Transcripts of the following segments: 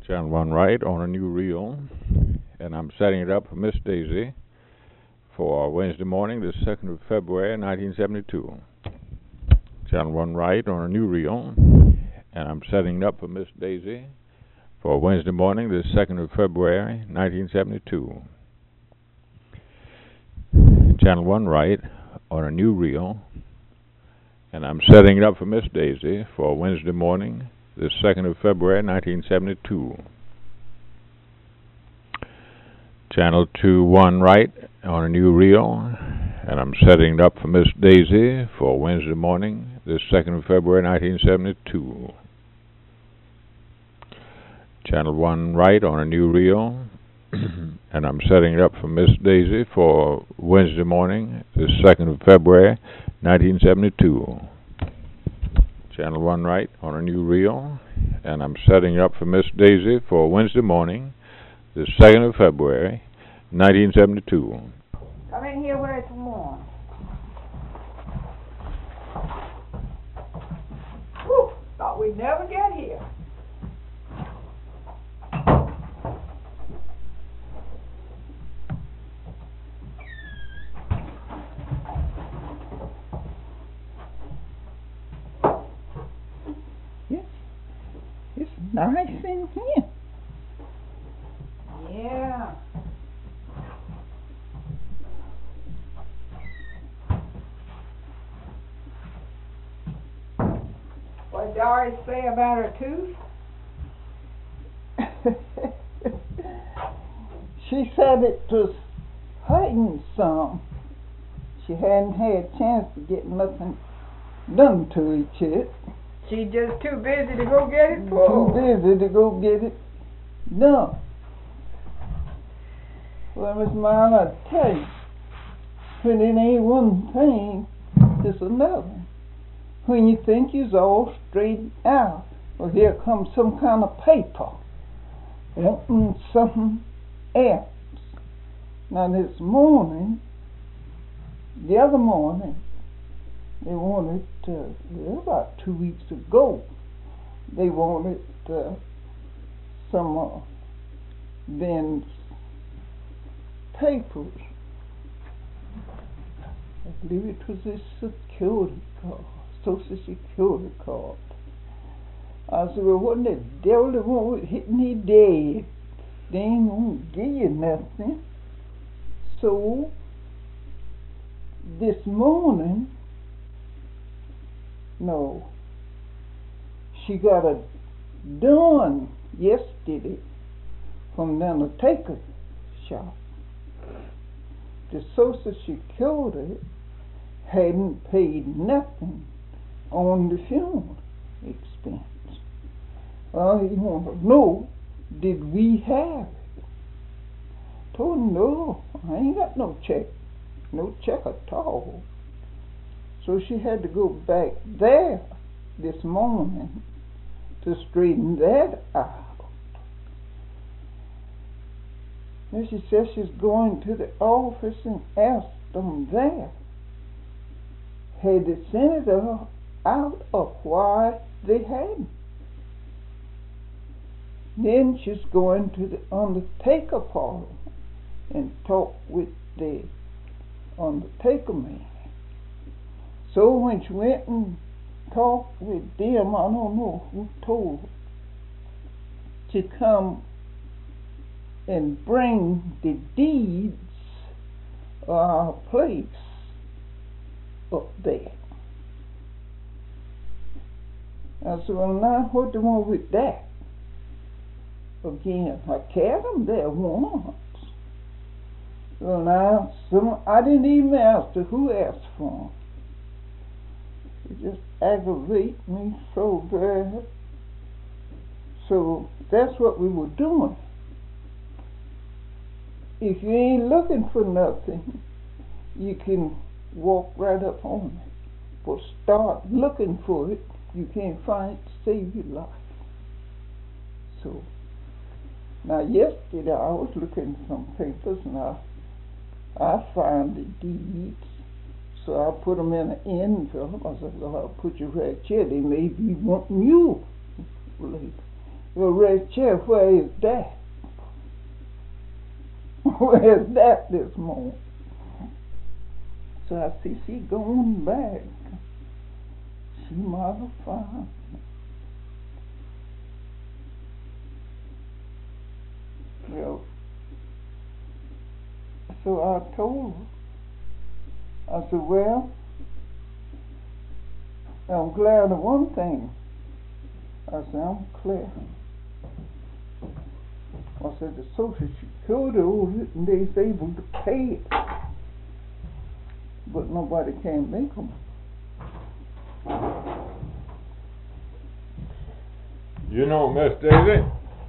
Channel 1 right on a new reel, and I'm setting it up for Miss Daisy for Wednesday morning, the 2nd of February, 1972. Channel 1 right on a new reel, and I'm setting it up for Miss Daisy for Wednesday morning, the 2nd of February, 1972. Channel 1 right on a new reel, and I'm setting it up for Miss Daisy for Wednesday morning, the 2nd of February, 1972. Channel 1 right on a new reel, and I'm setting it up for Miss Daisy for Wednesday morning, the 2nd of February, 1972. Channel 1 right on a new reel, and I'm setting it up for Miss Daisy for Wednesday morning, the 2nd of February, 1972. Channel 1 right on a new reel, and I'm setting it up for Miss Daisy for Wednesday morning, the 2nd of February, 1972. Come in here where it's warm. Whew, thought we'd never get here. It's nice in here. Yeah. What did Doris say about her tooth? She said it was hurting some. She hadn't had a chance to get nothing done to it yet. She's just too busy to go get it pulled. Too busy to go get it done. Well, Miss Mile, I tell you, when it ain't one thing, it's another. When you think you's all straightened out, well, here comes some kind of paper wanting something else. Now this morning, the other morning, they wanted, about 2 weeks ago, they wanted some Ben's papers. I believe it was his security card, Social Security card. I said, well, what in the devil they want with hitting me dead? They ain't gonna give you nothing. So, this morning, no, she got it done yesterday from the undertaker shop. The Social Security hadn't paid nothing on the funeral expense. He wanted to know, did we have it? Told him, no, I ain't got no check at all. So she had to go back there this morning to straighten that out. Then she says she's going to the office and asked them there, had the senator out of why they hadn't. Then she's going to the undertaker parlor and talk with the undertaker man. So when she went and talked with them, I don't know who told her to come and bring the deeds of our place up there. I said, well, now what do you want with that? Again, I carried them there once. Well, now, I didn't even ask her who asked for them. It just aggravates me so bad. So that's what we were doing. If you ain't looking for nothing, you can walk right up on it. But start looking for it, you can't find it to save your life. So, now yesterday I was looking at some papers and I found the deeds. So I put them in an envelope. I said, well, I'll put you right here. They may be wanting you later. Well, Red Chair, where is that? Where is that this morning? So I see she going back. She might have found me. Well, so I told her, I said, well, I'm glad of one thing. I said, I'm clear. I said, the Social Security owes it and they's able to pay it. But nobody can make them. You know, Miss Daisy,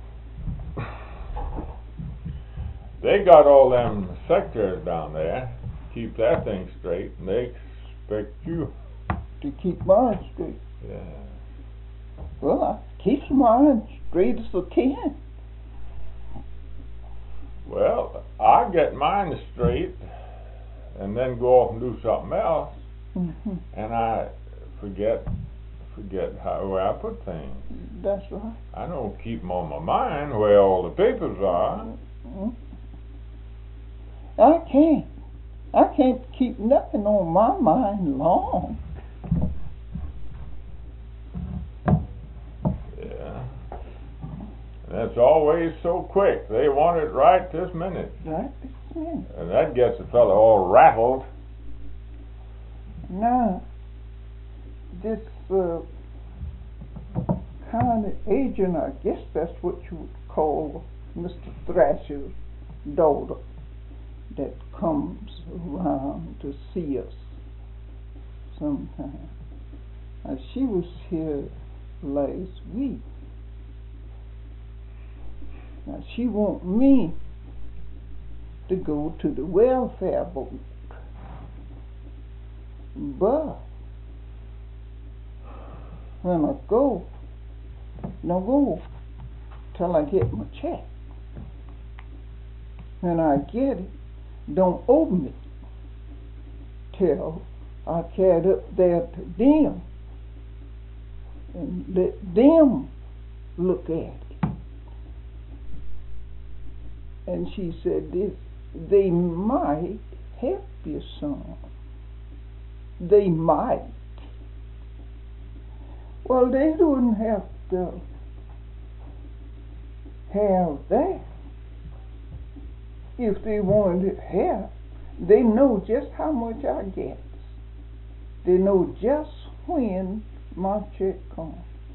they got all them secretaries down there, keep that thing straight, and they expect you. To keep mine straight. Yeah. Well, I keep mine straight as I can. Well, I get mine straight, and then go off and do something else, and I forget where I put things. That's right. I don't keep them on my mind where all the papers are. I can't keep nothing on my mind long. Yeah. And that's always so quick. They want it right this minute. Right this minute. And that gets a fellow all rattled. Now, this kind of agent, I guess that's what you would call Mr. Thrasher's daughter, that comes around to see us sometime. She was here last week. Now she want me to go to the welfare board, but when I go, don't go till I get my check. When I get it, don't open it till I carry it up there to them and let them look at it. And she said this, they might help you some. They might. Well, they wouldn't have to have that. If they wanted to help, they know just how much I get. They know just when my check comes.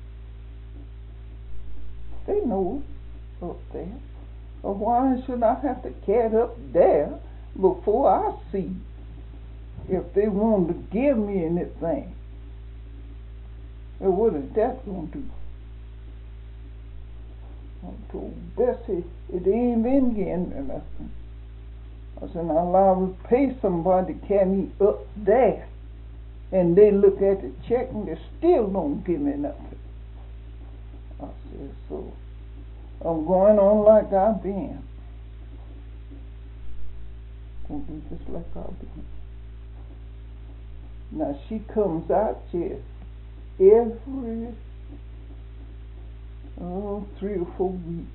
They know it up there. Well, why should I have to get up there before I see if they want to give me anything? Well, what is that going to do? I told Bessie it ain't been getting me nothing. I said, now I will pay somebody to carry me up there, and they look at the check and they still don't give me nothing. I said, so I'm going on like I've been. Gonna be just like I've been. Now she comes out here every 3 or 4 weeks.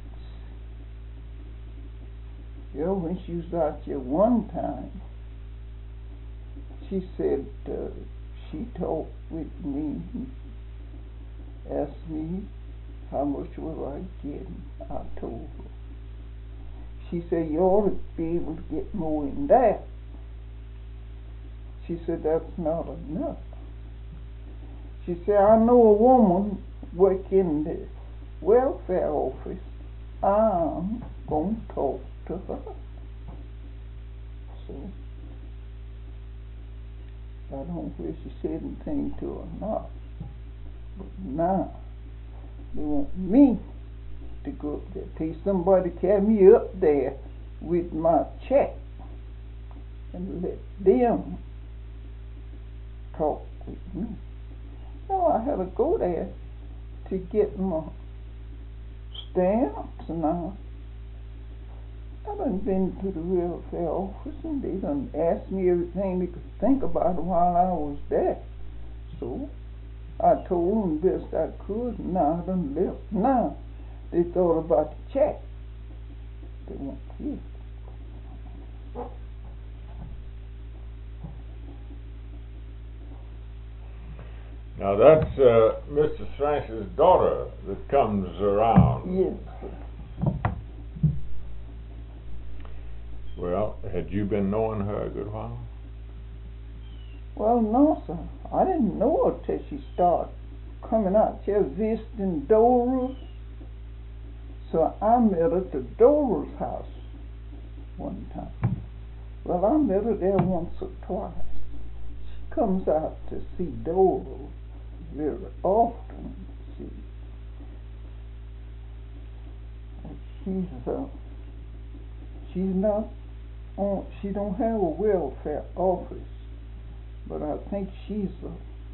You know, when she was out here one time, she said she talked with me, asked me how much was I getting. I told her. She said, you ought to be able to get more than that. She said, that's not enough. She said, I know a woman working in the welfare office. I'm going to talk to her. So, I don't know whether she said anything to her or not. But now, they want me to go up there. Pay somebody to carry me up there with my check and let them talk with me. No, I had to go there to get my stamps, and I done been to the welfare office, and they done asked me everything they could think about while I was there. So I told them best I could, and now I done left. Now They thought about the check. They won't kill. Now that's Mr. Strange's daughter that comes around. Yes, sir. Well, had you been knowing her a good while? Well, no, sir. I didn't know her till she started coming out here visiting Dora's. So I met her at the Dora's house one time. Well, I met her there once or twice. She comes out to see Dora very often. She's not on. She don't have a welfare office, but I think she's a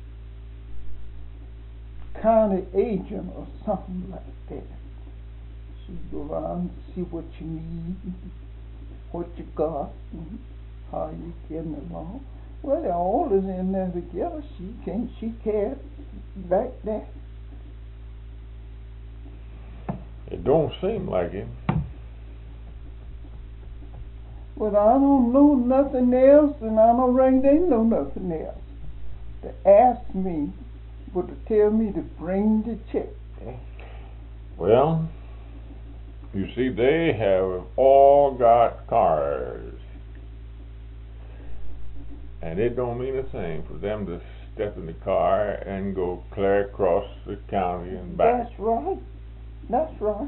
county agent or something like that. She go around and see what you need, what you got, and how you getting along. Well, they're all in there together. She can't back there. It don't seem like it. But I don't know nothing else, and I don't reckon they know nothing else. They ask me, but to tell me to bring the check. Well, you see, they have all got cars. And it don't mean a thing for them to step in the car and go clear across the county and back. That's right. That's right.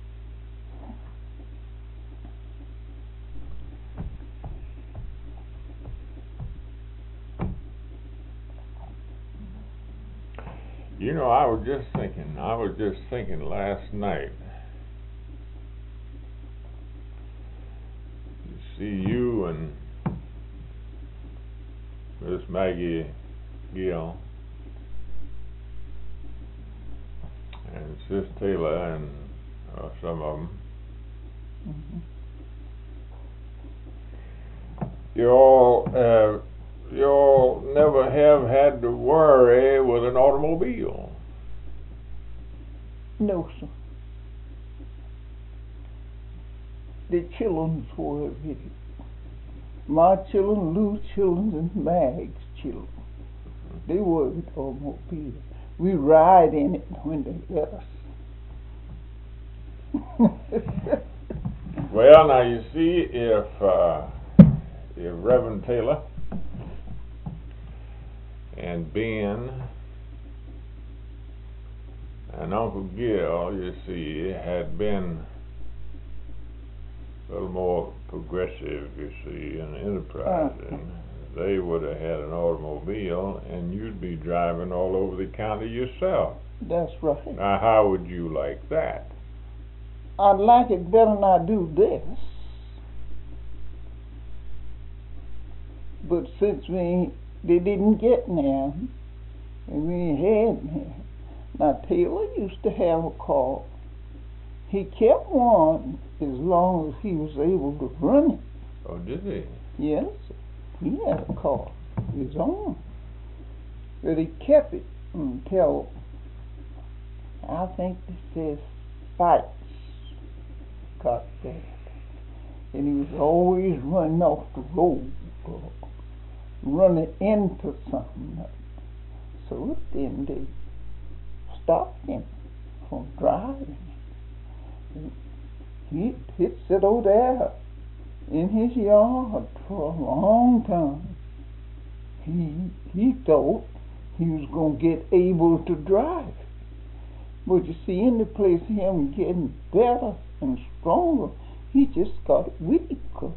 You know, I was just thinking last night. You see, you and Miss Maggie Gill and Sis Taylor and some of them. Mm-hmm. You all never have had to worry with an automobile. No, sir. The children's were with it. My children, Lou's children, and Mag's children. They were with automobile. We ride in it when they let us. Well, now you see, if Reverend Taylor and Ben and Uncle Gil, you see, had been a little more progressive, you see, and enterprising, they would have had an automobile and you'd be driving all over the county yourself. That's right. Now, how would you like that? I'd like it better than I do this. But since they didn't get now, and we ain't had now. Now, Taylor used to have a car. He kept one as long as he was able to run it. Oh, did he? Yes, he had a car, his own. But he kept it until, I think this says, fights got bad. And he was always running off the road, running into something. So then they stopped him from driving. He'd sit over there in his yard for a long time. He thought he was going to get able to drive. But you see, in the place of him getting better and stronger, he just got weaker.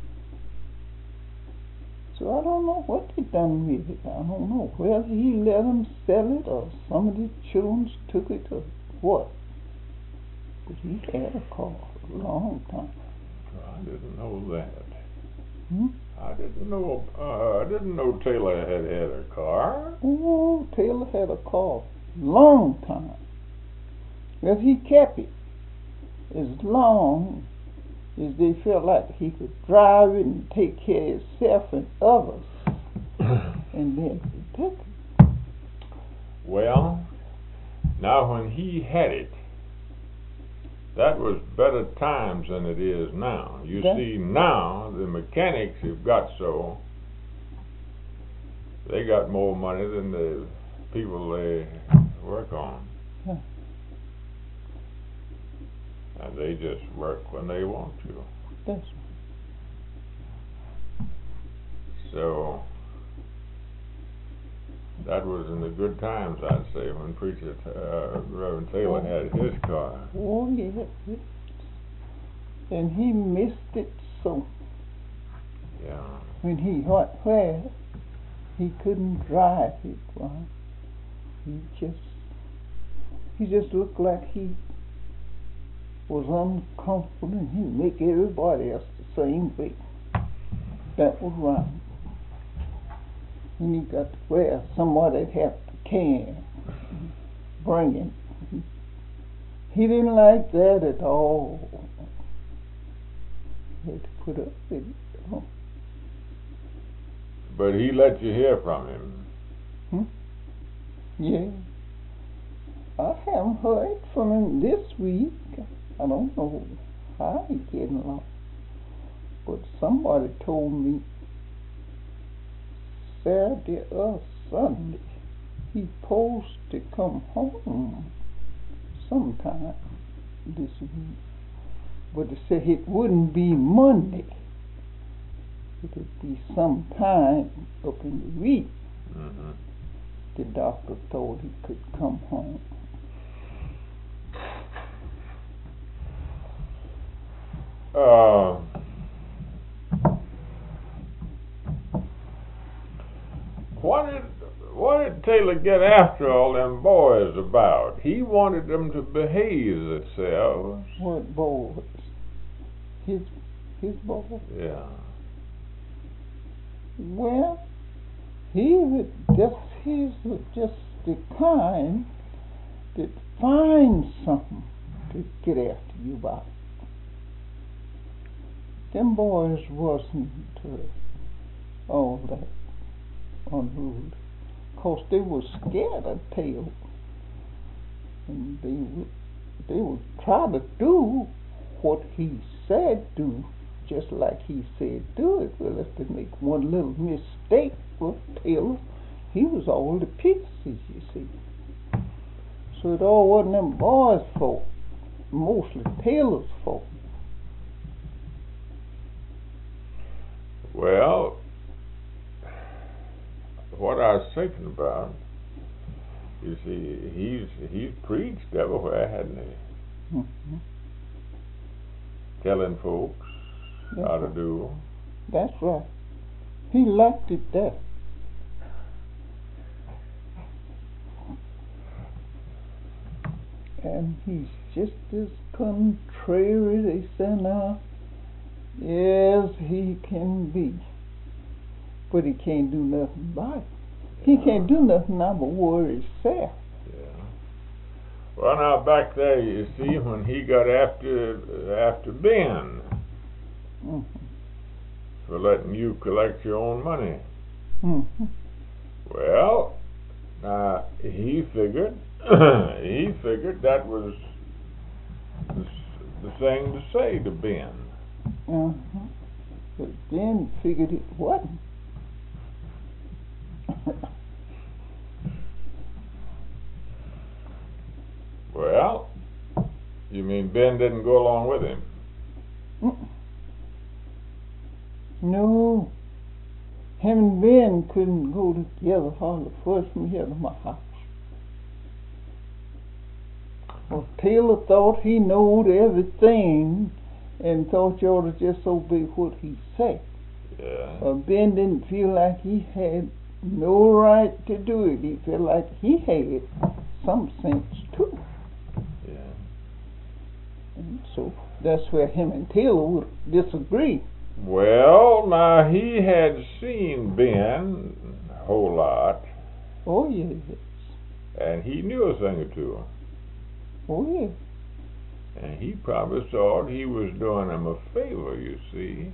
So I don't know what they done with it. I don't know whether he let them sell it or some of the children took it or what. But he had a car for a long time. I didn't know that. I didn't know Taylor had a car. Oh, Taylor had a car long time. Well, he kept it as long as they felt like he could drive it and take care of himself and others. And then he took it. Well, now when he had it, That was better times than it is now. You That- see, now the mechanics have got so they got more money than the people they work on. Huh. And they just work when they want to. That's So that was in the good times, I'd say, when preacher Reverend Taylor had his car. oh yeah. And he missed it so Yeah. when he where he couldn't drive it. Well, he just looked like he was uncomfortable, and he'd make everybody else the same way. That was wrong. And he got to where somebody'd have to carry him, bring him. He didn't like that at all. He had to put up with it. But he let you hear from him. Yeah. I haven't heard from him this week. I don't know how he's getting along. But somebody told me Saturday or Sunday he's supposed to come home sometime this week. But they said it wouldn't be Monday. It would be sometime up in the week. Mm-hmm. The doctor thought he could come home. What did Taylor get after all them boys about? He wanted them to behave themselves. What boys? His boys? Yeah. Well, he's just the kind that finds something to get after you about. Them boys wasn't all that unruly, 'cause they was scared of Taylor, and they would try to do what he said do, just like he said do it. Well, if they make one little mistake with Taylor, he was all to pieces, you see. So it all wasn't them boys' fault, mostly Taylor's fault. Well, what I was thinking about, you see, he's preached everywhere, hadn't he? Mm-hmm. Telling folks how to do. That's right. He liked it there. And he's just as contrary, they say now, as he can be. But he can't do nothing about it. He can't do nothing now but worry himself. Yeah. Well, now back there, you see, when he got after Ben Mm-hmm. for letting you collect your own money. Mm-hmm. Well, he figured that was the thing to say to Ben. Uh-huh. But Ben figured it wasn't. Well, you mean Ben didn't go along with him? Mm-mm. No. Him and Ben couldn't go together hardly first from here to my house. Well, Taylor thought he knowed everything and thought you ought to just obey what he said. Yeah. Ben didn't feel like he had no right to do it. He felt like he had some sense too. Yeah. And so that's where him and Taylor would disagree. Well, now he had seen Ben a whole lot, Oh yes. and he knew a thing or two. Oh yes. And he probably thought he was doing him a favor, you see,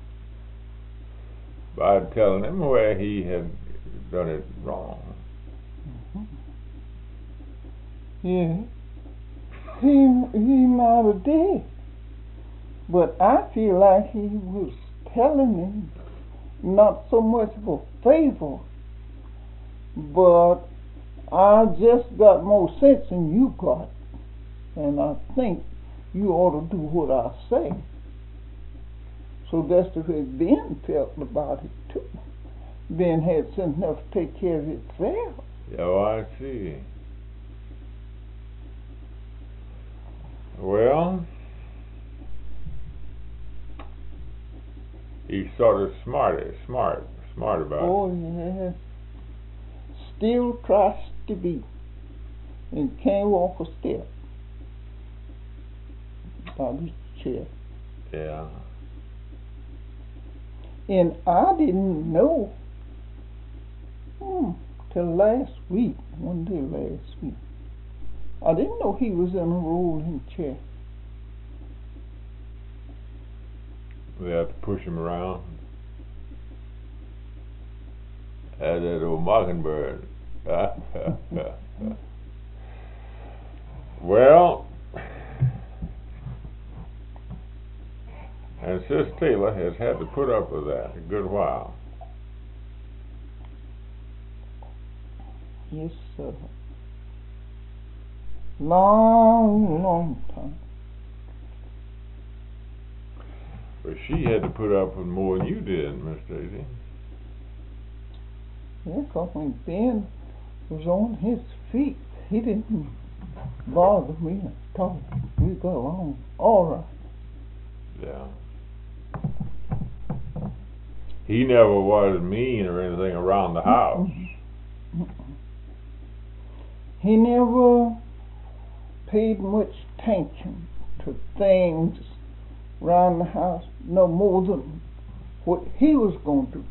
by telling him where he had done it wrong. Mm-hmm. Yeah. he might have did. But I feel like he was telling him not so much of a favor, but I just got more sense than you got, and I think you ought to do what I say. So that's the way Ben felt about it too. Ben had sense enough to take care of itself. Oh, I see. Well, he's sort of smart about it. Oh yes. Still tries to be, and can't walk a step out his chair. Yeah. And I didn't know till last week, one day last week. I didn't know he was in a rolling chair. They have to push him around. As that old mockingbird. Well, and Sis Taylor has had to put up with that a good while. Yes, sir. Long time. But she had to put up with more than you did, Miss Daisy. Yeah, 'cause when Ben was on his feet, he didn't bother me at all. We got along all right. Yeah. He never was mean or anything around the house. He never paid much attention to things around the house, no more than what he was going to do.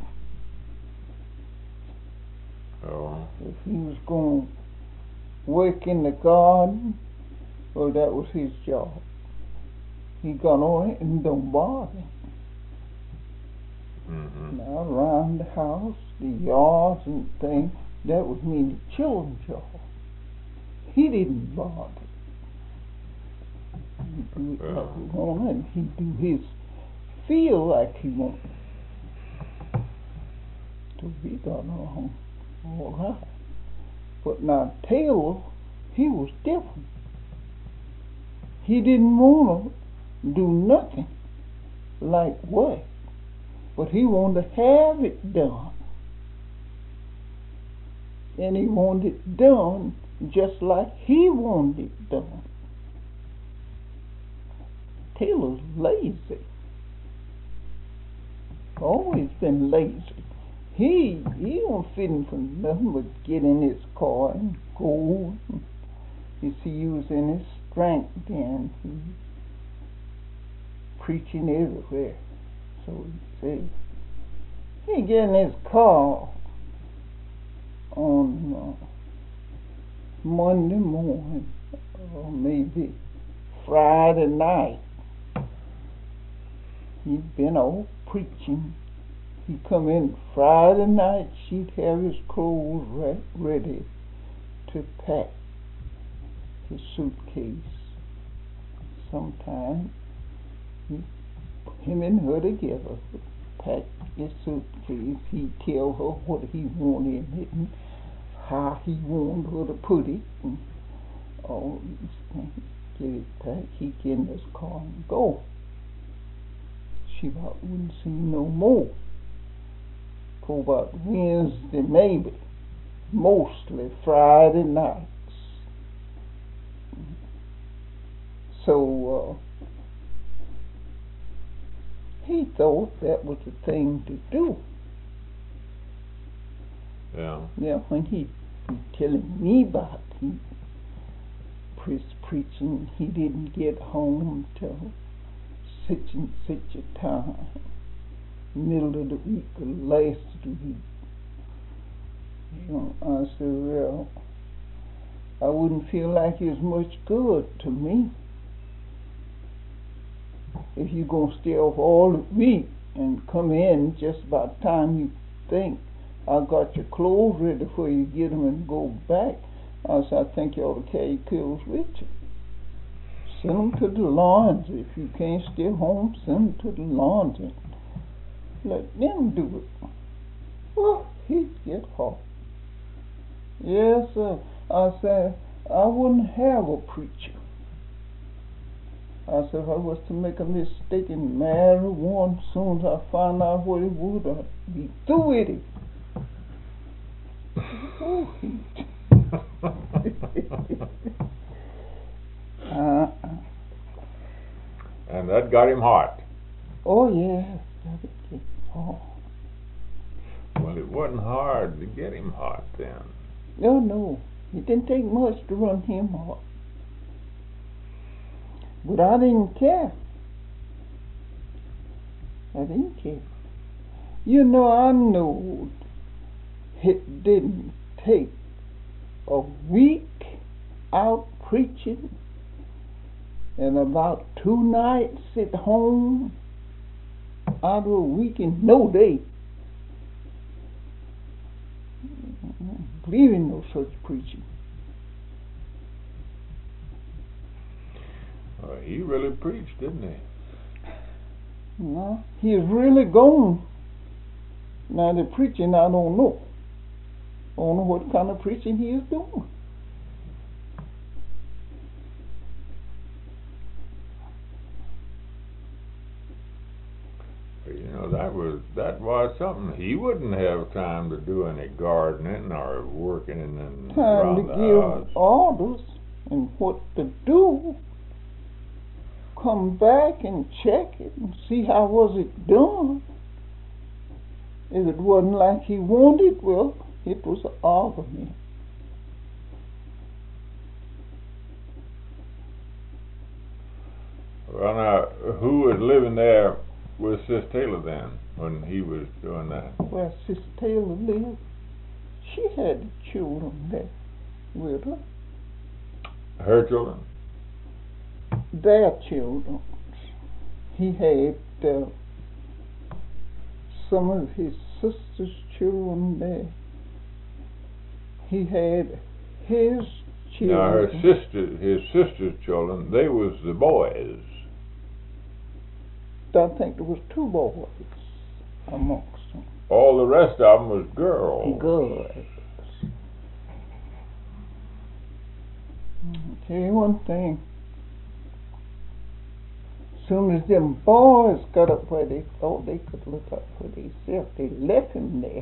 Oh. If he was going to work in the garden, well, that was his job. He got on it and don't bother him. Now, around the house, the yards and things, that was me and the children's job. He didn't bother. He do it like he wanted, and he do his feel like he wanted. So we got along all right. But now Taylor, he was different. He didn't want to do nothing like work, but he wanted to have it done. And he wanted it done just like he wanted it done. Taylor's lazy. Always been lazy. He don't fit in for nothing but get in his car and go. You see, he was in his strength then. He preaching everywhere. So he said, he get in his car on Monday morning, or maybe Friday night. He'd been out preaching. He'd come in Friday night, she'd have his clothes ready to pack his suitcase. Sometime him and her together pack his suitcase. He'd tell her what he wanted in it and how he wanted her to put it and all these things. Get it packed. He'd get in his car and go. She about wouldn't see no more. For about Wednesday, maybe. Mostly Friday nights. So he thought that was the thing to do. Yeah. Yeah, when he'd be telling me about it, preaching, he didn't get home till such and such a time, middle of the week or last week. I said, well, I wouldn't feel like it was much good to me if you're going to stay off all the week and come in just about the time you think I got your clothes ready for you, get them and go back. I said, I think you ought to carry your clothes with you. Send 'em to the lawns. If you can't stay home, send 'em to the lawns and let them do it. Well, he'd get hot. Yes, sir. I said, I wouldn't have a preacher. I said, if I was to make a mistake and marry one, soon as I find out what it would, I'd be through with it. Oh, And that got him hot. oh yeah, that would get hot. Well, it wasn't hard to get him hot then. No, it didn't take much to run him hot. But I didn't care. I didn't care. You know, I know it didn't take a week out preaching and about 2 nights at home out of a week and no day. Believe in no such preaching. He really preached, didn't he? No, he's really gone. Now the preaching, I don't know. I don't know what kind of preaching he is doing. You know, that was something. He wouldn't have time to do any gardening or working and Time to around the give house. orders and what to do. Come back and check it and see how was it done. If it wasn't like he wanted, well, it was an argument. Well, now, who was living there with Sis Taylor then when he was doing that? Where Sister Taylor lived, she had children there with her. Her children? Their children. He had some of his sister's children there. He had his Now, children. his sister's children, they was the boys. I think there was 2 boys amongst them. All the rest of them was girls. Girls. I'll tell you one thing. Soon as them boys got up where they thought they could look up for themselves, they left him there.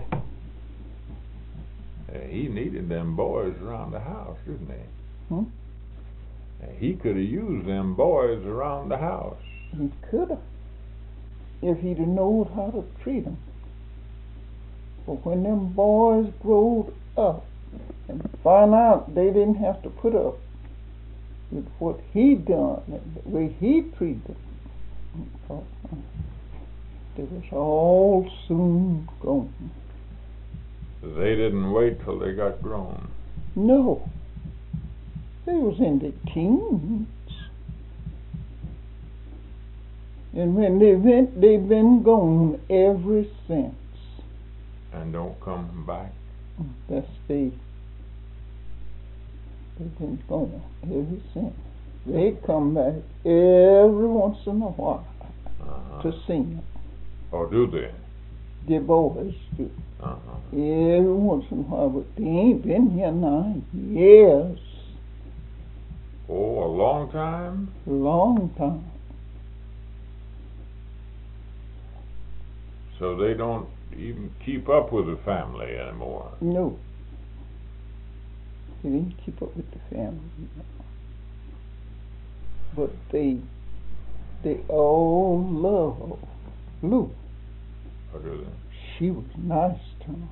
He needed them boys around the house, didn't he? He could have used them boys around the house. He could have, if he'd have known how to treat them. But when them boys growed up and found out they didn't have to put up with what he'd done and the way he treated them, they was all soon gone. They didn't wait till they got grown. No, they was in their teens. And when they went, they've been gone ever since. And don't come back. They've been gone ever since. They come back every once in a while to sing. Or do they? The boys do. Every once in a while, but they ain't been here now in years. Oh, a long time? A long time. So they don't even keep up with the family anymore. No. They didn't keep up with the family. But they all love Lou. Or do they? She was nice to them.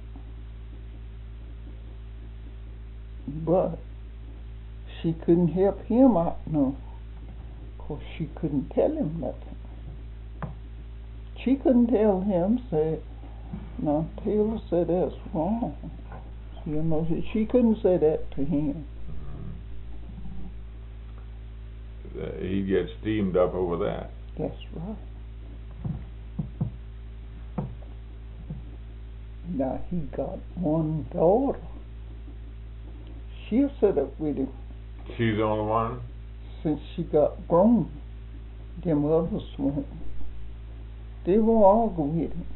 But she couldn't help him out no. 'Cause she couldn't tell him nothing. She couldn't tell him, say, no, Taylor said that's wrong. You know, she couldn't say that to him. He'd get steamed up over that. That's right. Now he got one daughter. She'll sit up with him. She's the only one? since she got grown, them others won't. They won't argue with him.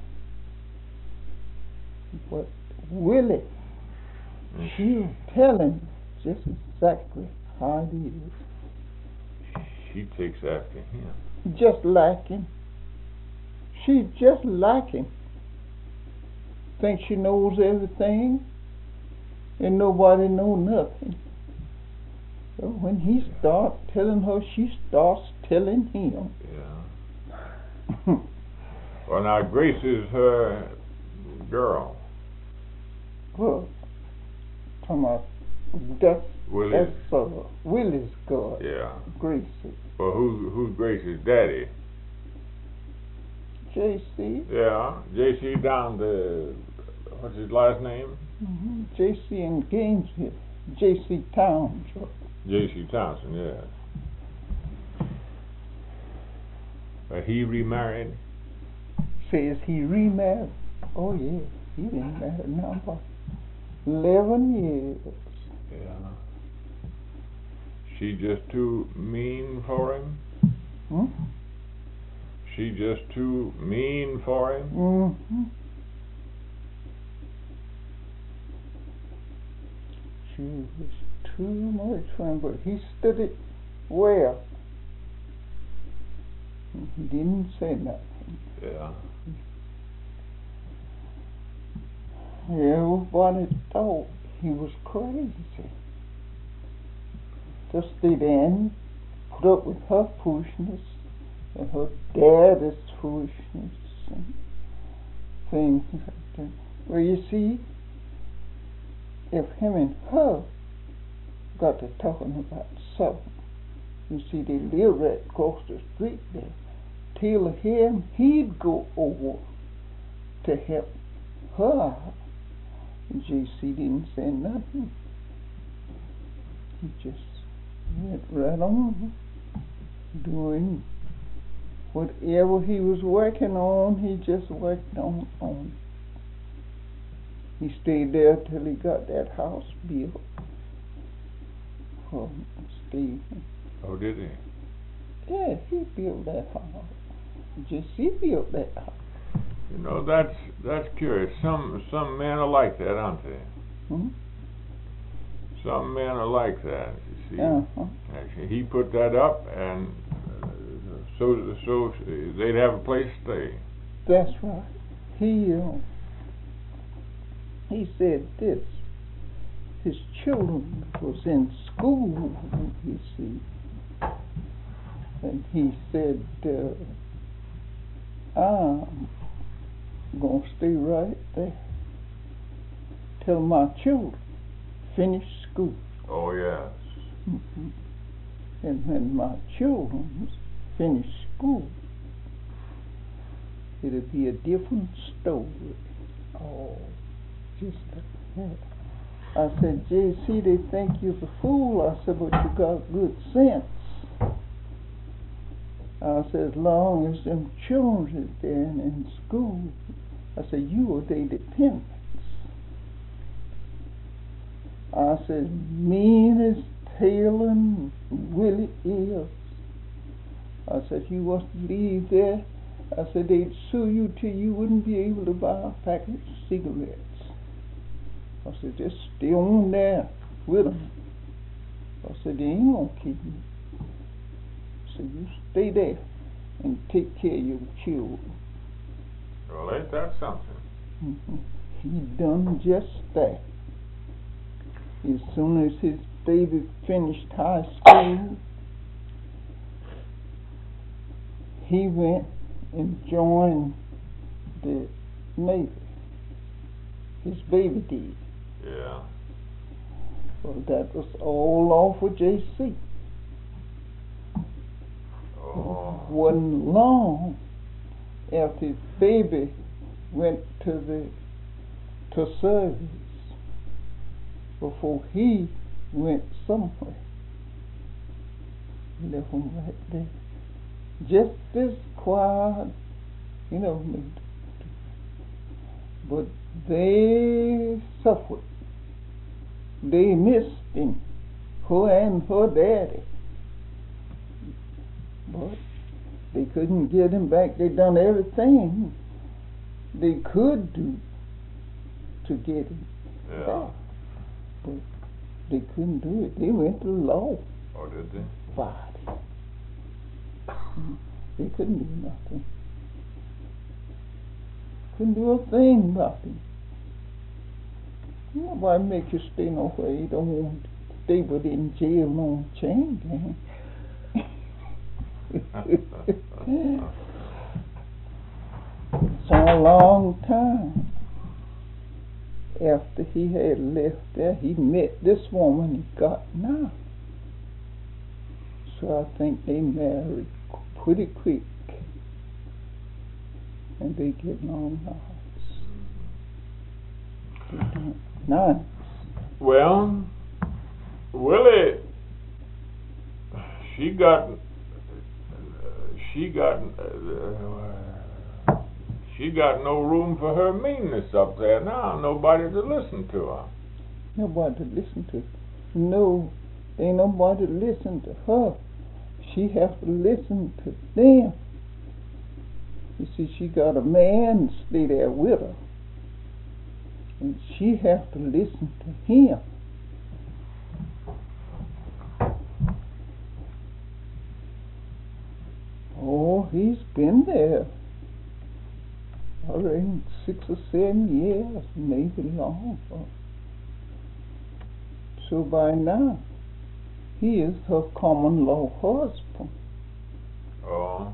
But Willie, she'll tell him just exactly how it is. She takes after him. Just like him. She's just like him. Thinks she knows everything, and nobody know nothing. So when he starts telling her, she starts telling him. Yeah. Well, now Grace is her girl. Well, come on. That's Willie's. Willie's girl. Yeah. Gracie. Well, who's Grace's daddy? J.C. Yeah, J.C. down the, what's his last name? Mm-hmm. J.C. in Gainesville. J.C. Townsend. J.C. Townsend, yeah. But he remarried? Says he remarried. Oh, yeah. He been married now for 11 years. Yeah. She just too mean for him? Hmm? She just too mean for him? Mm-hmm. She was too much for him, but he stood it well. He didn't say nothing. Yeah. Everybody thought he was crazy. To stay there and put up with her foolishness and her daddy's foolishness and things like that. Well, you see, if him and her got to talking about something, you see, they live right across the street there. Till him, he'd go over to help her out. J.C. didn't say nothing. He just went right on doing whatever he was working on. He just worked on. He stayed there till he got that house built for Stephen. Oh, did he? Yeah, he built that house. J.C. built that house. You know, that's curious. Some men are like that, aren't they? Hmm? Some men are like that, you see. Uh-huh. Actually, he put that up, and so they'd have a place to stay. That's right. He said this. His children was in school, you see. And he said, I'm going to stay right there till my children finish school. Oh, yes. Mm-hmm. And when my children finish school, it'll be a different story. Oh, just like that. I said, J.C., they think you're a fool. I said, but you got good sense. I said, as long as them children is there and in school, I said, you are their dependents. I said, mean as Taylor and Willie is, I said, if you was to leave there, I said, they'd sue you till you wouldn't be able to buy a package of cigarettes. I said, just stay on there with them. I said, they ain't gonna keep you. So you stay there and take care of your children. Well, ain't that something? Mm-hmm. He done just that. As soon as his baby finished high school, he went and joined the Navy. His baby did. Yeah. Well, that was all off with J.C. Oh. Wasn't long after his baby went to service before he went somewhere. Left him right there. Just as quiet, you know. But they suffered. They missed him, her and her daddy. but they couldn't get him back. They done everything they could do to get him back, but they couldn't do it. They went to law. Oh, did they? Fight. They couldn't do nothing. Couldn't do a thing about him. Nobody make you stay nowhere you don't want to stay but in jail on chain gang. So a long time after he had left there, he met this woman he got now. So I think they married pretty quick, and they get along nice. Well, Willie, she got no room for her meanness up there now. Nobody to listen to her. Nobody to listen to. No, ain't nobody to listen to her. She has to listen to them. You see, she got a man stay there with her, and she has to listen to him. Oh, he's been there, I reckon 6 or 7 years, maybe longer. So by now, he is her common law husband. Oh.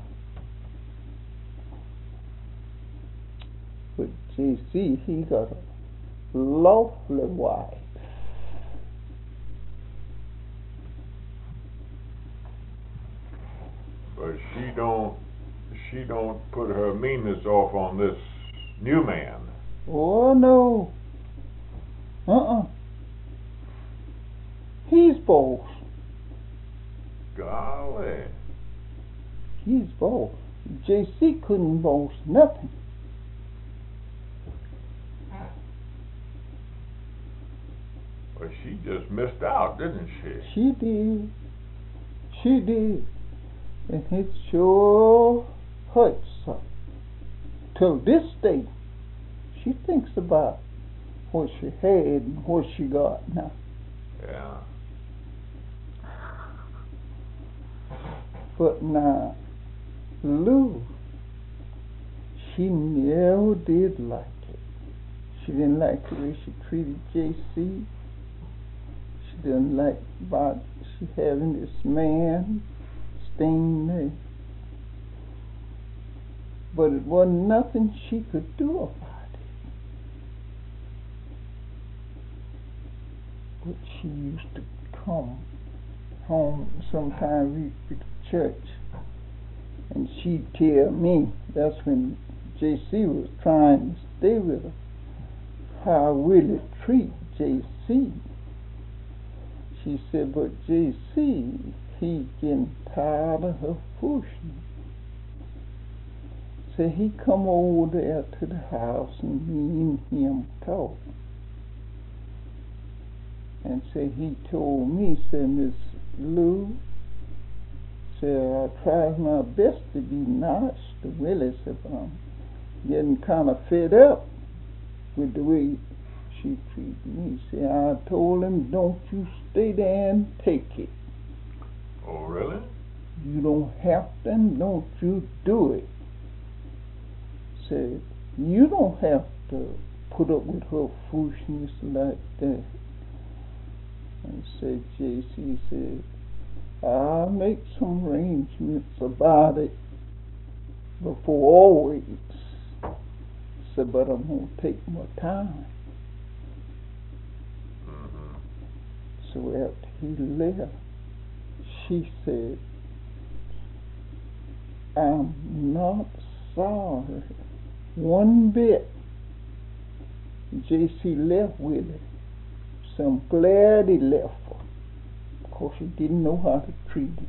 But J.C., he got a lovely wife. But she don't put her meanness off on this new man. Oh, no. He's boss. Golly. He's boss. J.C. couldn't boss nothing. Well, she just missed out, didn't she? She did. She did. And it sure hurts her. Till this day, she thinks about what she had and what she got now. Yeah. But now, Lou, she never did like it. She didn't like the way she treated J.C. She didn't like about she having this man staying there. But it wasn't nothing she could do about it. But she used to come home sometime week to church, and she'd tell me, that's when J.C. was trying to stay with her, how Willie treat J.C. She said, but J.C., he getting tired of her foolishness. Said he come over there to the house and me and him talk. And said he told me, said, Miss Lou, said I tried my best to be nice to Willie, said, but I'm getting kind of fed up with the way she treated me. Said I told him, don't you stay there and take it. Oh, really? You don't have to, and don't you do it. Said you don't have to put up with her foolishness like that. And said J.C. said, I'll make some arrangements about it before always. Said, but I'm going to take my time. Mm-hmm. So after he left, she said, I'm not sorry one bit J.C. left Willie. So I'm glad he left her, because he didn't know how to treat him.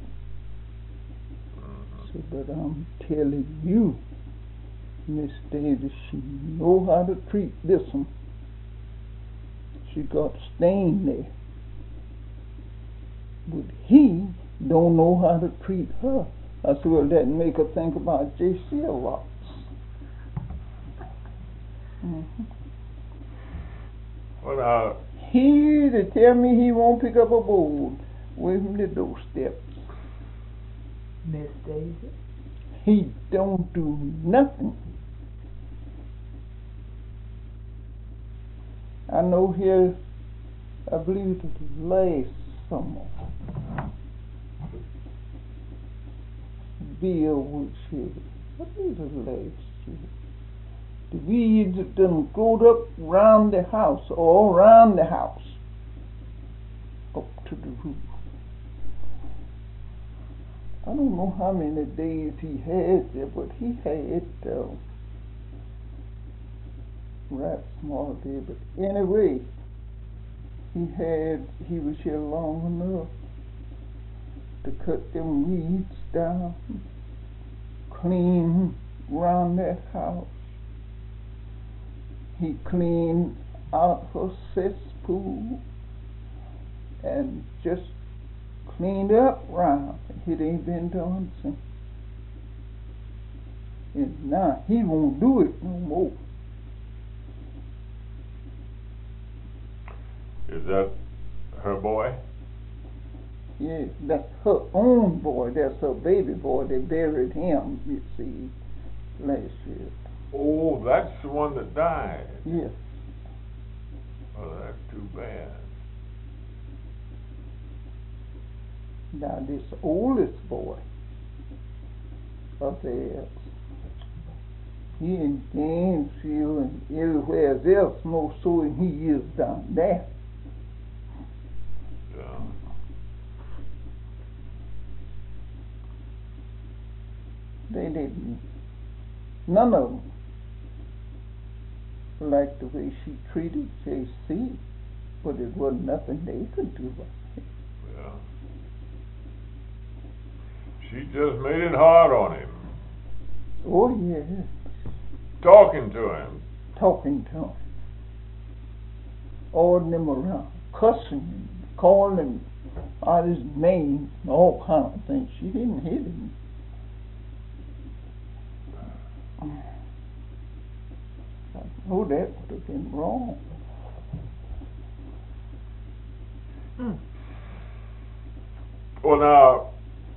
So, but I'm telling you, Miss Davis, she know how to treat this one. She got Stain there. But he don't know how to treat her. I said, well, that make her think about J.C. a lot. Well, He to tell me he won't pick up a bowl away from the doorstep. Miss Daisy. He don't do nothing. I know here, I believe it was last summer, Bill was here. I believe it was last year. The weeds have done growed up round the house, all round the house, up to the roof. I don't know how many days he had there, but he had right small day. But anyway, he was here long enough to cut them weeds down, clean round that house. He cleaned out her cesspool and just cleaned up round. It ain't been done since. And now he won't do it no more. is that her boy? Yes, that's her own boy. That's her baby boy. They buried him, you see, last year. Oh, that's the one that died. Yes. Oh, that's too bad. Now this oldest boy of theirs, he in Gainesville and everywhere else more so than he is down there. Yeah. They didn't, none of them liked the way she treated J.C., but it wasn't nothing they could do about it. Yeah. She just made it hard on him. Oh yes, Talking to him. talking to him, ordering him around, cussing him, calling him out his name, and all kind of things. She didn't hit him. I know that would have been wrong. Well, now,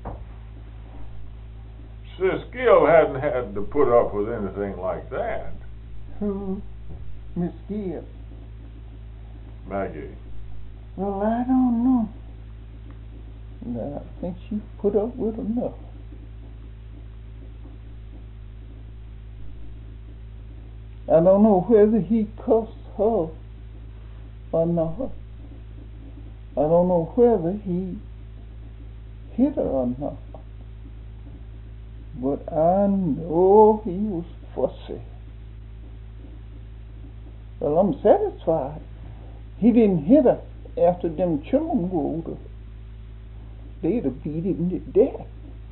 Sis Gill hadn't had to put up with anything like that. Who? Miss Gill. Maggie. Well, I don't know. No, I think she put up with enough. I don't know whether he cussed her or not. I don't know whether he hit her or not. But I know he was fussy. Well, I'm satisfied. He didn't hit her after them children were older. They'd have beat him to death.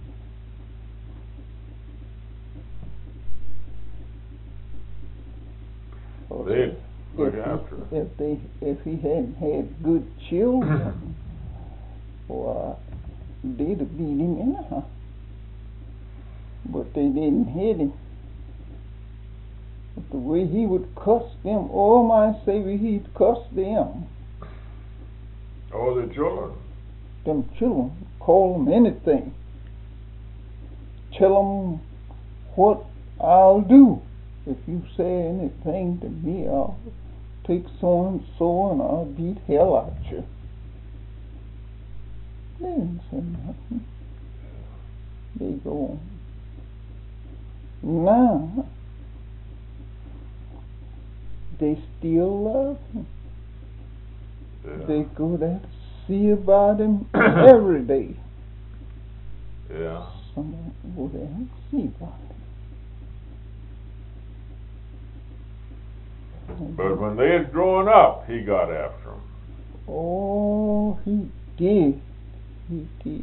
They'd look after her. If he hadn't had good children, well, they'd have beat him anyhow. But they didn't hit him. But the way he would cuss them, oh my Savior, he'd cuss them. Oh, the children. Them children, call them anything. Tell them what I'll do. If you say anything to me, I'll take so and so and I'll beat hell out you. They didn't say nothing. They go on. Now, they still love him. Yeah. They go there to see about him every day. Yeah. Someone go there and see about him. But when they was growing up, he got after them. Oh, he did. He did.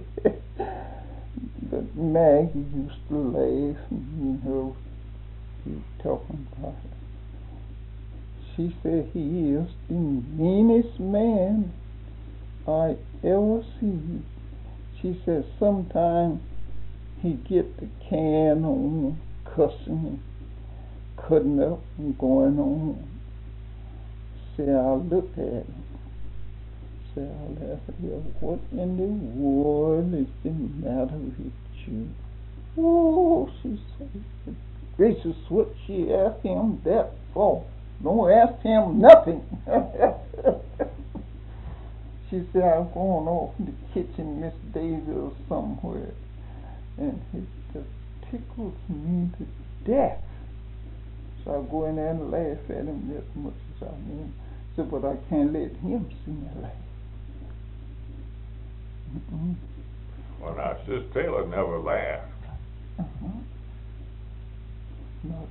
But Maggie used to laugh and he talking about it. She said he is the meanest man I ever see. She said sometimes he get the can on, cussing and cutting up and going on. Say, I look at him. Say, I laugh at him. What in the world is the matter with you? Oh, she said, gracious, what she asked him that for? Don't ask him nothing. She said, I'm going off in the kitchen, Miss Daisy, or somewhere. And it just tickles me to death. So I go in there and laugh at him as much as I can. So, but I can't let him see me laugh. Well, now, Sis Taylor never laughed. No,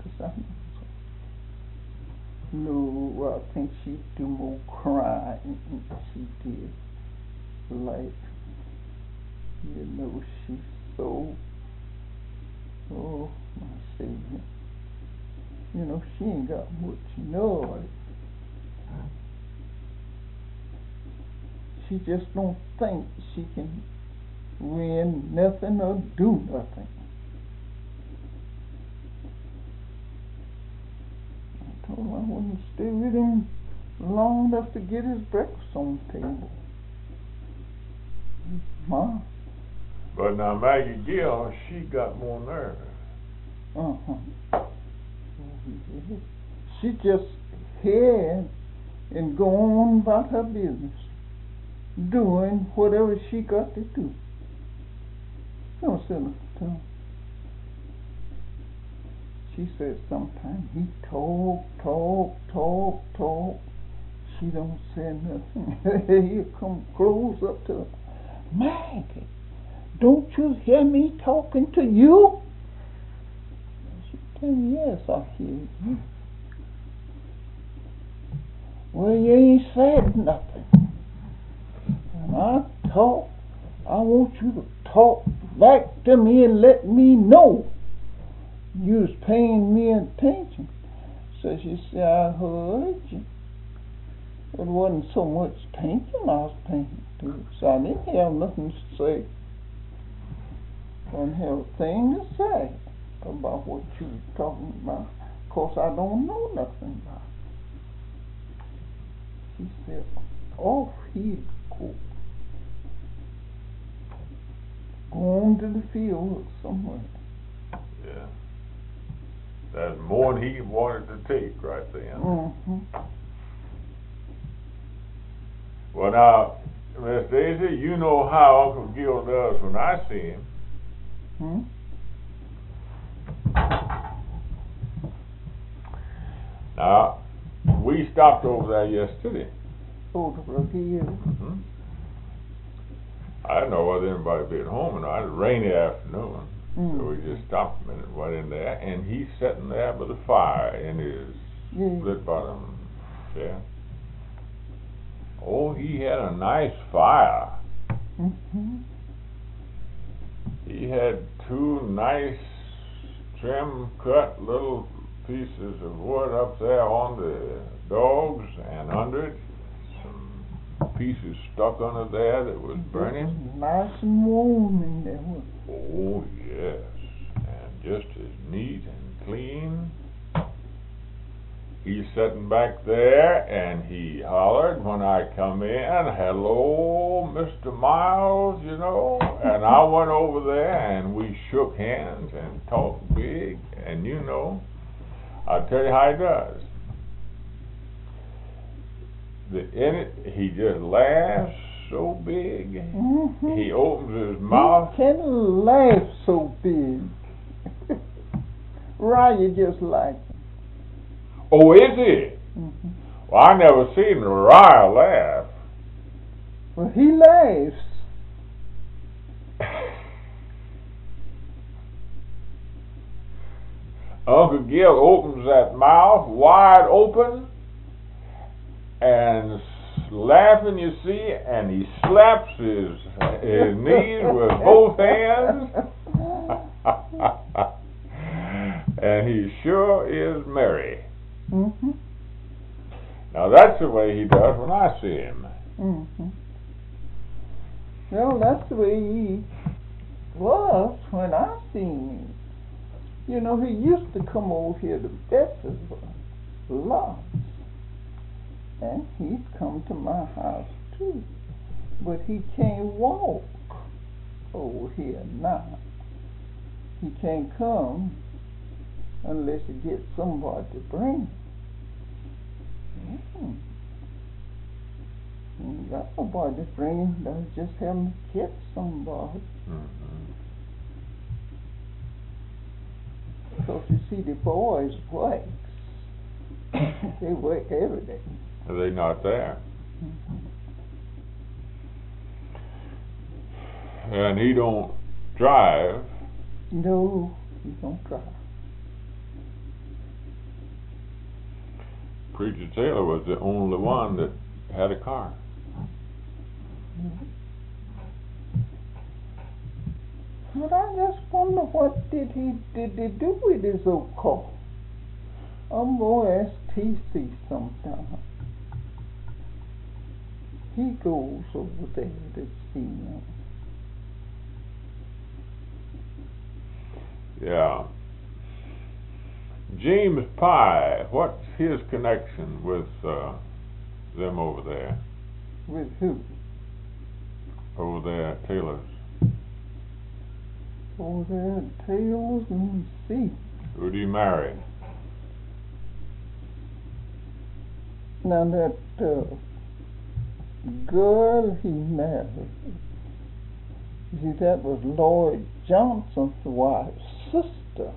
no, I think she do more crying than she did laugh. You know, she's so, oh, my Savior. You know, she ain't got much noise. She just don't think she can win nothing or do nothing. I told him I wouldn't stay with him long enough to get his breakfast on the table. Ma. But now Maggie Gill, she got more nerve. She just here and go on about her business, doing whatever she got to do. Don't say nothing to him. She says sometimes he talk. She don't say nothing. He'll come close up to her. Maggie, don't you hear me talking to you? She tell me, yes, I hear you. Well, you ain't said nothing. When I talk, I want you to talk back to me and let me know you was paying me attention. So she said, I heard you. It wasn't so much attention I was paying to it. So I didn't have nothing to say. I didn't have a thing to say about what you were talking about. Of course, I don't know nothing about it. She said, off he'd go. Go on to the field somewhere. Yeah. That's more than he wanted to take right then. Mm-hmm. Well, now, Miss Daisy, you know how Uncle Gil does when I see him. Now, we stopped over there yesterday. Oh, the rookie, I didn't know whether anybody would be at home or not. It was a rainy afternoon. So we just stopped a minute and went in there, and he's sitting there by the fire in his split bottom chair. Oh, he had a nice fire. He had two nice trim cut little pieces of wood up there on the dogs, and under it some pieces stuck under there that was burning. It was nice and warm in there. Oh yes, and just as neat and clean. He's sitting back there, and he hollered when I come in, hello, Mr. Miles, you know, and I went over there, and we shook hands and talked big, and you know, I'll tell you how he does. He just laughs so big, he opens his mouth. He can laugh so big. Raya just like him. Oh, is he? Well, I never seen Raya laugh. Well, he laughs. Uncle Gil opens that mouth wide open and laughing, you see, and he slaps his knees with both hands. And he sure is merry. Now that's the way he does when I see him. Well, that's the way he was when I seen him. You know, he used to come over here to Bets's lots. And he'd come to my house too. But he can't walk over here now. He can't come unless he gets somebody to bring him. He ain't got nobody to bring him. They just have him catch somebody. Because you see, the boys work. They work every day. Are they not there? And he don't drive. No, he don't drive. Preacher Taylor was the only one that had a car. But I just wonder what did he do with his old car? I'm going to ask T.C. sometime. He goes over there to see him. Yeah. James Pye, what's his connection with them over there? With who? Over there at Taylor's. Over there at Taylor's, let me see. Who do you marry? Now that girl he married, you see, that was Lloyd Johnson's wife's sister.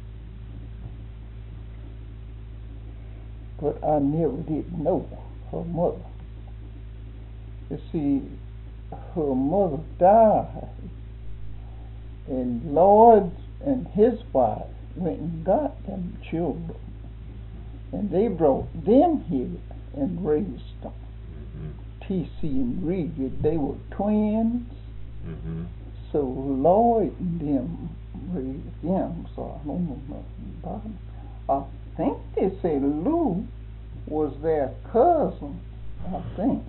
But I never did know her mother. You see, her mother died, and Lloyd and his wife went and got them children, and they brought them here and raised them. T.C. and Reed, they were twins, so Lloyd and them raised them, so I don't know nothing about them. I think they say Lou was their cousin, I think.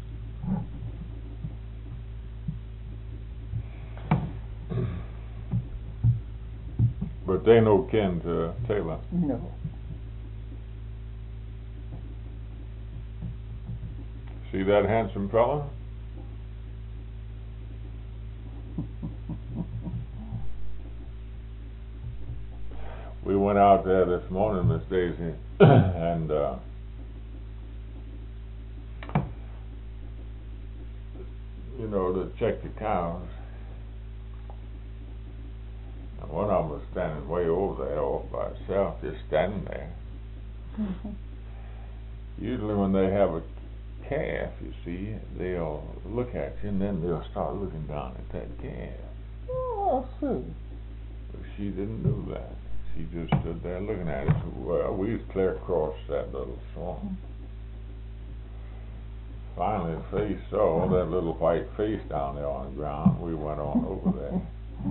But they no kin to Taylor. No. See that handsome fella? We went out there this morning, Miss Daisy, and you know, to check the cows. And one of them was standing way over there, off by itself, just standing there. Usually when they have a calf, you see, they'll look at you and then they'll start looking down at that calf. Oh, I see. But she didn't do that. She just stood there looking at it. Well, we was clear across that little swamp. Finally, the face saw that little white face down there on the ground. We went on over there.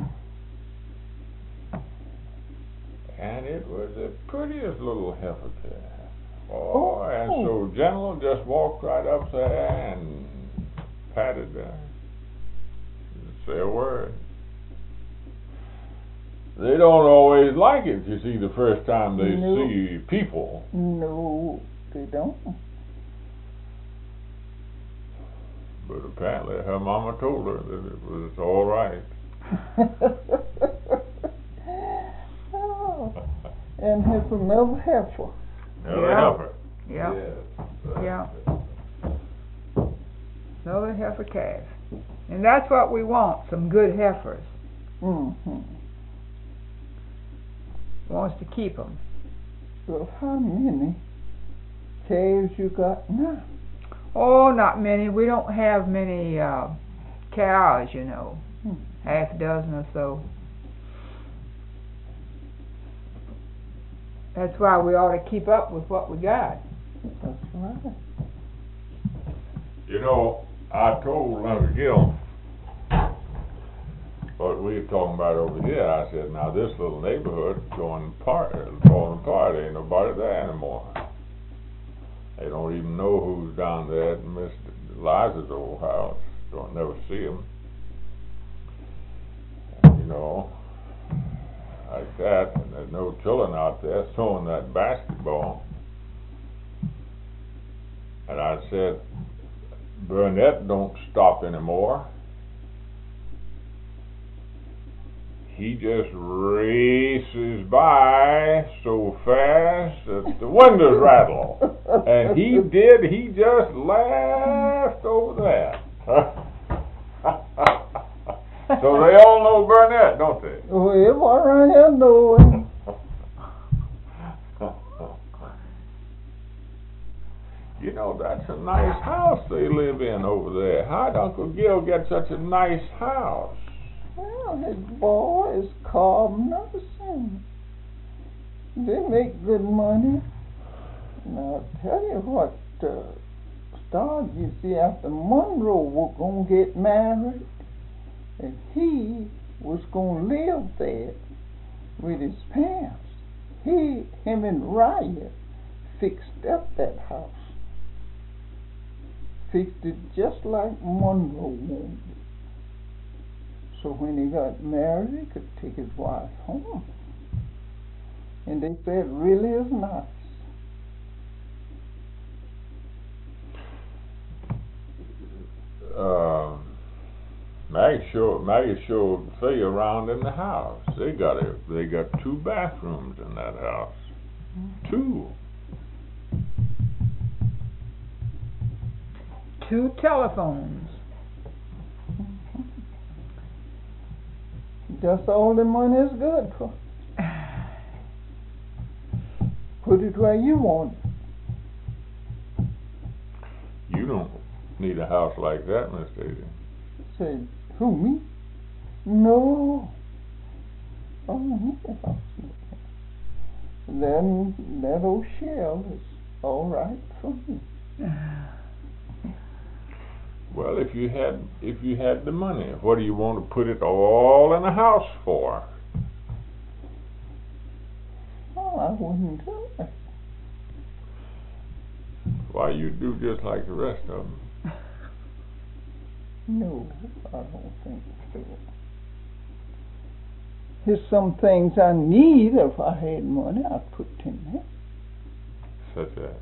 And it was the prettiest little heifer calf. Oh, and so gentle, just walked right up there and patted her. Didn't say a word. They don't always like it, you see, the first time they see people. No, they don't. But apparently her mama told her that it was all right. Oh. And here's another heifer. Another heifer. Yeah. Yes. Yeah. Another heifer calf. And that's what we want, some good heifers. Wants to keep them. Well, how many calves you got now? Oh, not many. We don't have many cows, you know. Half a dozen or so. That's why we ought to keep up with what we got. That's right. You know, I told Uncle Gil, what we were talking about over here, I said, now this little neighborhood is falling apart. Ain't nobody there anymore. They don't even know who's down there at Miss Eliza's old house. Don't never see them. know, like that, and there's no children out there throwing that basketball. And I said, Burnett don't stop anymore. He just races by so fast that the windows rattle. And he just laughed over that. So they all know Burnett, don't they? Well, everyone around here know him. You know, that's a nice house they live in over there. How'd Uncle Gil get such a nice house? Well, his boy is Cobb Nursing. They make good money. And I'll tell you what, started, you see, after Monroe was going to get married, and he was going to live there with his parents. Him and Riot fixed up that house. Fixed it just like Monroe wanted it. So when he got married, he could take his wife home. And they said it really is nice. Maggie showed Faye around in the house. They got 2 bathrooms in that house. 2. 2 telephones. That's all the money is good for. Put it where you want it. You don't need a house like that, Miss Daisy. Say, who, me? No. I don't need a house like that. Then that old shell is all right for me. Well, if you had the money, what do you want to put it all in a house for? Oh, I wouldn't do that. Why, you do just like the rest of them. No, I don't think so. There's some things I need. If I had money, I'd put in there. Such as?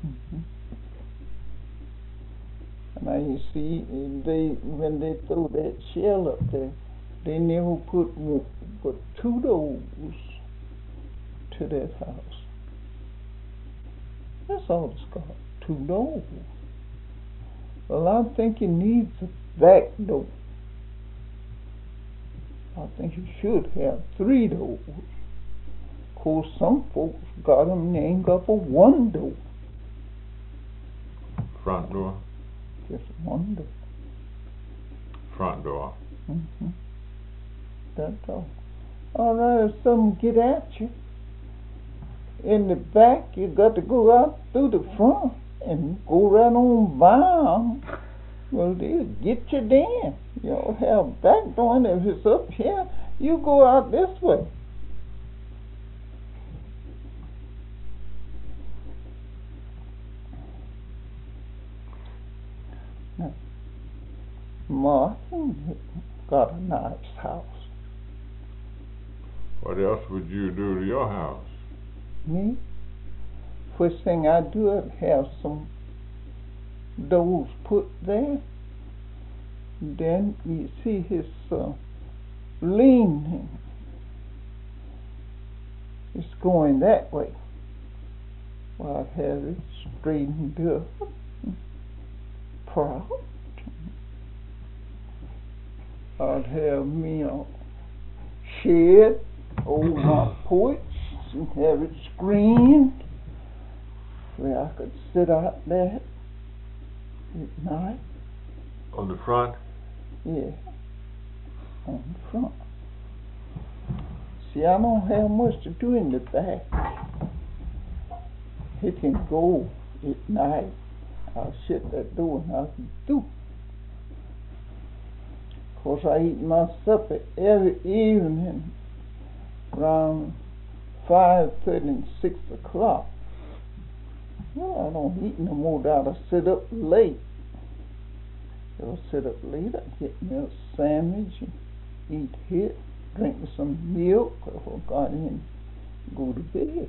Now you see, when they throw that shell up there, they never put 2 doors to that house. That's all it's got, 2 doors. Well, I think it needs a back door. I think you should have 3 doors. Of course, some folks got them named up for 1 door. Front door? Just 1 door. Front door. That's all. All right, if something get at you, in the back, you got to go out through the front and go right on by 'em. Well, they'll get you then. You don't have back door, and if it's up here, you go out this way. Now, Martin got a nice house. What else would you do to your house? Me? First thing I do is have some doors put there. Then you see his leaning. It's going that way. Well, I'd have it straightened up, proud. I'd have me a shed over my porch and have it screened where I could sit out there at night. On the front? Yeah, on the front. See, I don't have much to do in the back. It can go at night. I'll shut that door and I can do. Of course, I eat my supper every evening around 5:30 and 6 o'clock. Well, I don't eat no more. I'll sit up late. I'll sit up late. I get me a sandwich and eat it. drink some milk or got in, go to bed.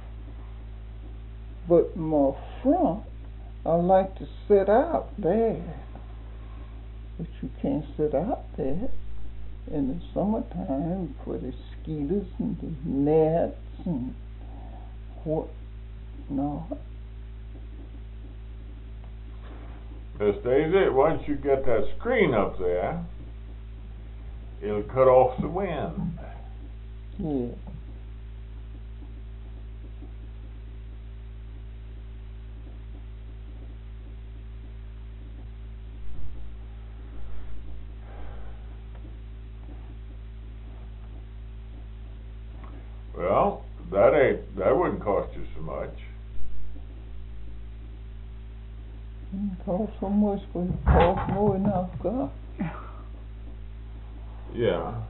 But my front, I like to sit out there. But you can't sit out there in the summertime for the mosquitoes and the gnats and what not. Miss Daisy, once you get that screen up there, it'll cut off the wind. Yeah. Well, that wouldn't cost you so much. It costs so much, but it costs more than I've got. Yeah.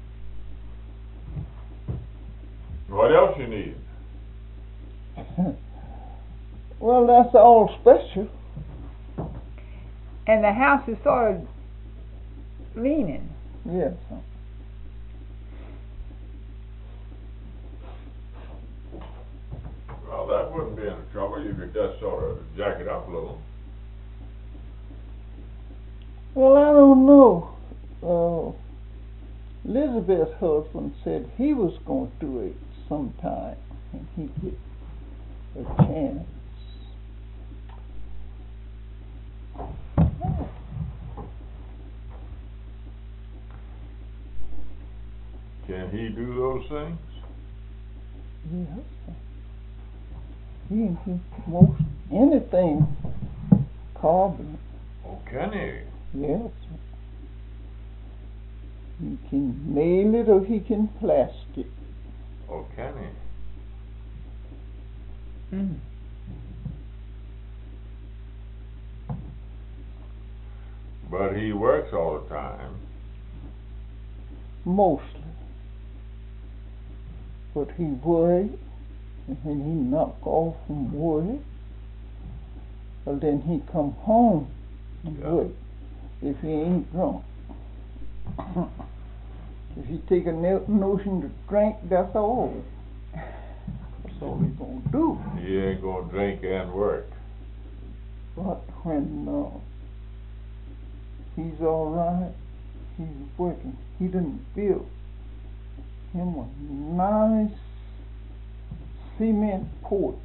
What else you need? Well, that's all special. And the house is sort of leaning. Yes. Well, that wouldn't be any trouble. You could just sort of jack it up a little. Well, I don't know. Elizabeth's husband said he was going to do it sometime when he get a chance. Can he do those things? Yes. He can do most anything carbon. Oh, can he? Yes. He can nail it or he can plastic. Oh, can he? Mm. But he works all the time. Mostly. But he work, and when he knock off from work, well then he come home and work if he ain't drunk. If he take a notion to drink, that's all. That's all he gonna do. He ain't gonna drink and work. But when he's all right, he's working. He done built him a nice cement porch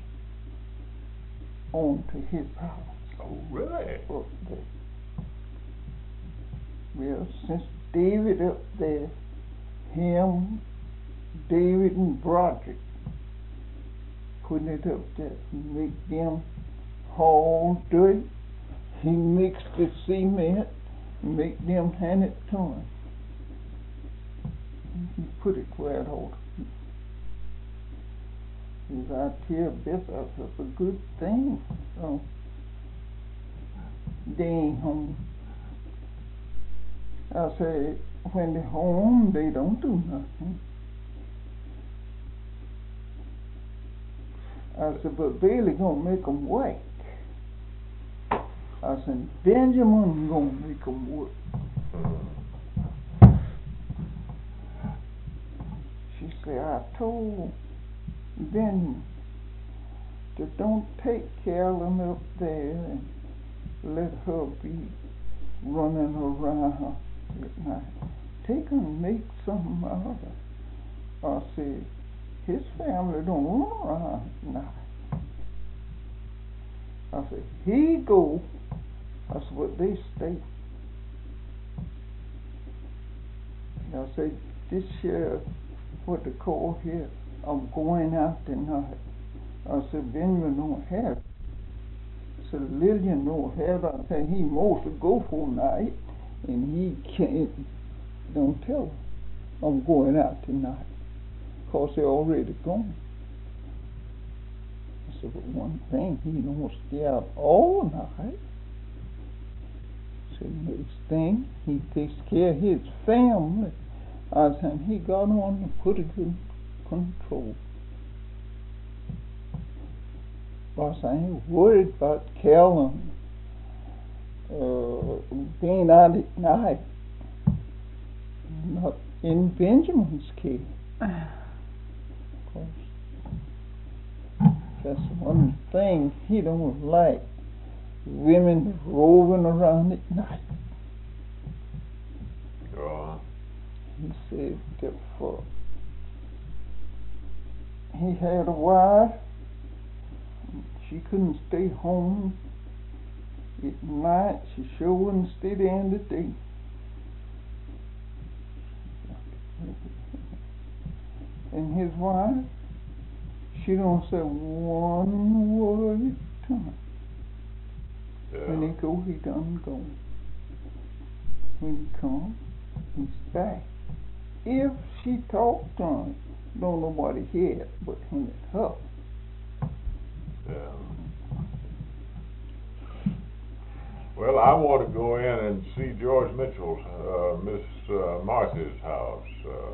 onto his house. Oh, really? Up there. Well, since David up there, him, David and Broderick putting it up there, he make them haul dirt, he mixed the cement, make them hand it to him. He put it where it ought to be. As I tell Beth, that's a good thing. So they ain't home. I say, when they're home, they don't do nothing. I said, but Bailey gonna make them work. I said, Benjamin gonna make them work. She said, I told Benjamin to don't take Carolyn up there and let her be running around at night. Take her and make something out of her. I said, his family don't run around at night. I said, he go. That's what they state. I said, this year, what they call here, I'm going out tonight. I said, Benjamin don't have it. I said, Lillian don't have it. I said, he mostly go for night, and he can't, don't tell her, I'm going out tonight, because they're already gone. I said, but one thing, he don't stay out all night. So next thing, he takes care of his family. I said, he got on to put it in control. But I ain't worried about Carolyn being out at night. Not in Benjamin's case. That's one thing he don't like. Women roving around at night. He said that for he had a wife, she couldn't stay home at night. She sure wouldn't stay there in the day. And his wife, she don't say one word at a time. When he go, he done go. When he come, he's back. If she talked to him, don't nobody hear it but him and her. Yeah. Well, I want to go in and see George Mitchell's, Miss Martha's house.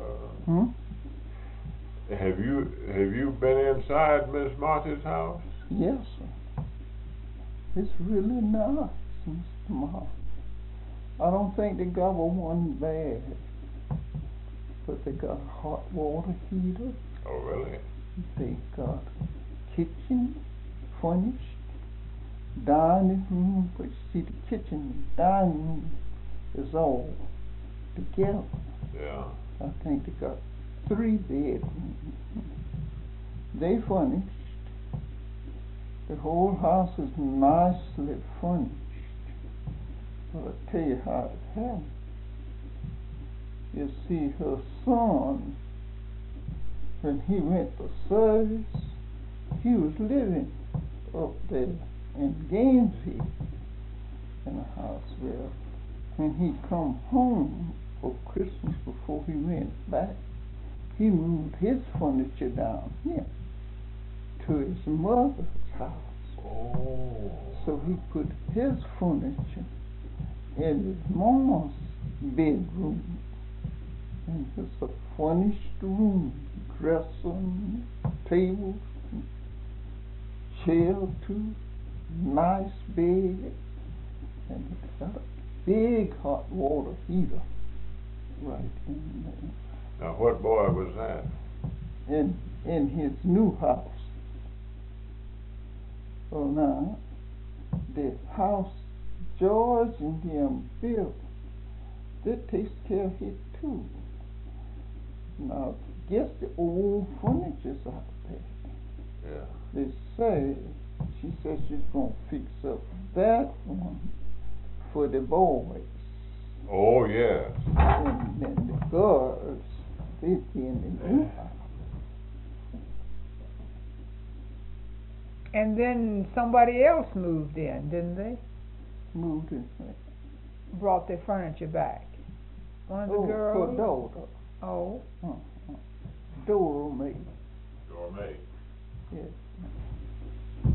Have you been inside Miss Martha's house? Yes, sir. It's really nice, Mr. Martha. I don't think they got one bad, but they got a hot water heater. Oh, really? They got kitchen furnished, dining room, but you see the kitchen and dining room is all together. Yeah. I think they got 3 bedrooms. They furnished. The whole house is nicely furnished. But I'll tell you how it happened. You see, her son, when he went to service, he was living up there in Gainesville in a house where when he come home for Christmas before he went back, he moved his furniture down here to his mother's house. Oh. So he put his furniture in his mom's bedroom. And it's a furnished room, dresser, tables, chair too, nice bed, and it's got a big hot water heater right in there. Now, what boy was that? In his new house. Well, now, the house George and them built, that takes care of it too. Now, guess the old furniture's out there. Yeah. They say, she said she's gonna fix up that one for the boys. Oh, yes. And then the girls, they be in the new house. And then somebody else moved in, didn't they? Moved in. Brought their furniture back. One of the Oh, girls. her daughter. Oh. Dora May. Your mate. Yes.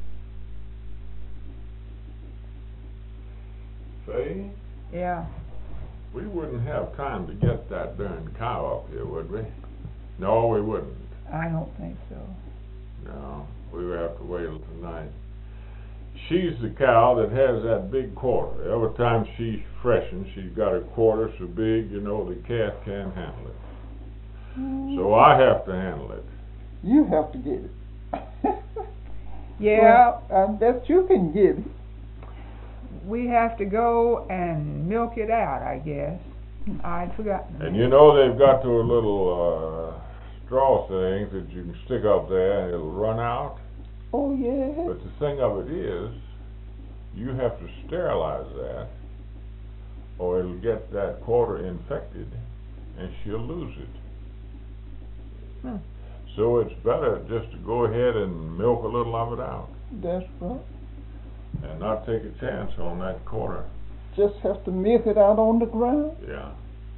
See? Yeah. We wouldn't have time to get that darn cow up here, would we? No, we wouldn't. I don't think so. No, we would have to wait till tonight. She's the cow that has that big quarter. Every time she's freshened, she's got a quarter so big, you know, the calf can't handle it. So I have to handle it. You have to get it. Yeah. Well, I bet you can get it. We have to go and milk it out, I guess. I'd forgotten. And you know they've got those little straw things that you can stick up there and it'll run out. Oh, yeah. But the thing of it is, you have to sterilize that or it'll get that quarter infected and she'll lose it. So it's better just to go ahead and milk a little of it out That's right. and not take a chance on that quarter. Just have to milk it out on the ground. Yeah.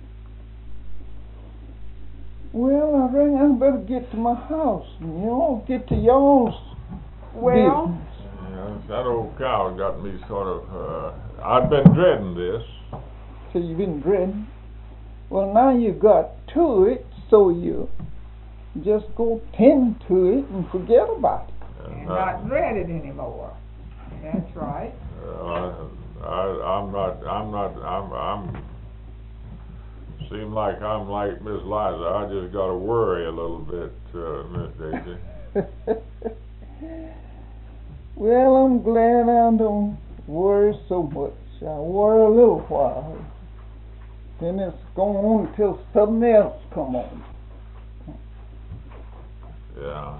Well, I reckon I better get to my house. You know, get to y'all's Well, business. Yeah, that old cow got me sort of, I'd been dreading this. So you've been dreading. Well, now you got to it, so you just go tend to it and forget about it. and not dread it anymore. That's right. I'm seem like I'm like Miss Liza. I just gotta worry a little bit, Miss Daisy. Well, I'm glad I don't worry so much. I worry a little while. Then it's going on until something else come on. Yeah.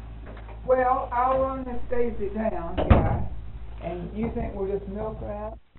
Well, I'll run this Daisy down, guys. And you think we'll just milk her out?